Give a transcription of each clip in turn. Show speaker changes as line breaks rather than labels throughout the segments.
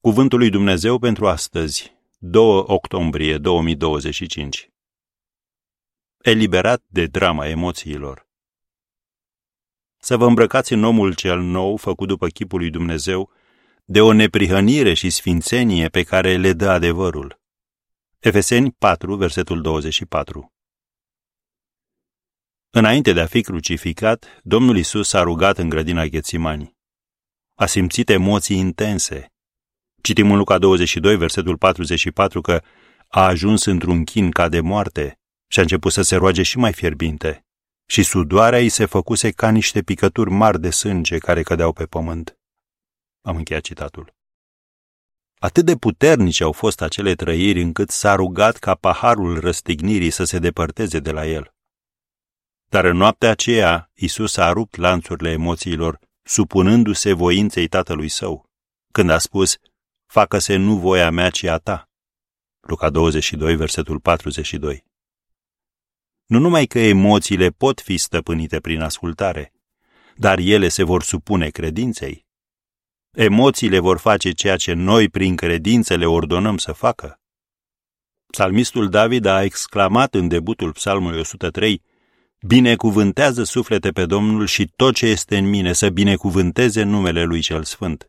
Cuvântul lui Dumnezeu pentru astăzi, 2 octombrie 2025. Eliberat de drama emoțiilor. Să vă îmbrăcați în omul cel nou, făcut după chipul lui Dumnezeu, de o neprihănire și sfințenie pe care le dă adevărul. Efeseni 4, versetul 24. Înainte de a fi crucificat, Domnul Iisus s-a rugat în grădina Ghetsimani. A simțit emoții intense. Citim în Luca 22, versetul 44, că a ajuns într-un chin ca de moarte și a început să se roage și mai fierbinte. Și sudoarea îi se făcuse ca niște picături mari de sânge care cădeau pe pământ. Am încheiat citatul. Atât de puternice au fost acele trăiri încât s-a rugat ca paharul răstignirii să se depărteze de la el. Dar în noaptea aceea, Iisus a rupt lanțurile emoțiilor, supunându-se voinței Tatălui Său, când a spus: facă-se nu voia mea, ci a ta. Luca 22, versetul 42. Nu numai că emoțiile pot fi stăpânite prin ascultare, dar ele se vor supune credinței. Emoțiile vor face ceea ce noi prin credință le ordonăm să facă. Psalmistul David a exclamat în debutul Psalmului 103: binecuvântează suflete pe Domnul și tot ce este în mine să binecuvânteze numele Lui cel Sfânt.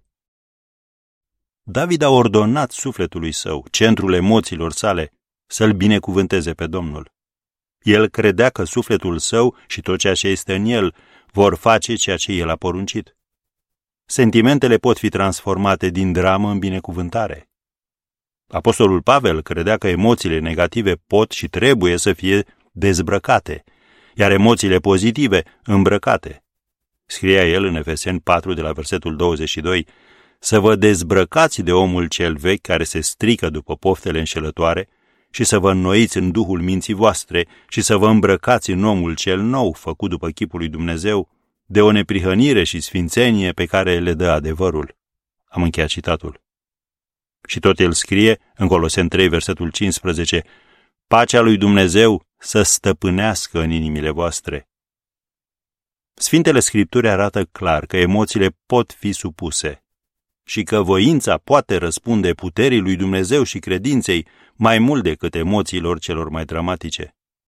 David a ordonat sufletului său, centrul emoțiilor sale, să-L binecuvânteze pe Domnul. El credea că sufletul său și tot ceea ce este în el vor face ceea ce el a poruncit. Sentimentele pot fi transformate din dramă în binecuvântare. Apostolul Pavel credea că emoțiile negative pot și trebuie să fie dezbrăcate, iar emoțiile pozitive îmbrăcate. Scria el în Efeseni 4, de la versetul 22, să vă dezbrăcați de omul cel vechi care se strică după poftele înșelătoare și să vă înnoiți în duhul minții voastre și să vă îmbrăcați în omul cel nou, făcut după chipul lui Dumnezeu, de o neprihănire și sfințenie pe care le dă adevărul. Am încheiat citatul. Și tot el scrie în Coloseni 3, versetul 15, pacea lui Dumnezeu să stăpânească în inimile voastre. Sfintele Scripturi arată clar că emoțiile pot fi supuse și că voința poate răspunde puterii lui Dumnezeu și credinței mai mult decât emoțiilor celor mai dramatice.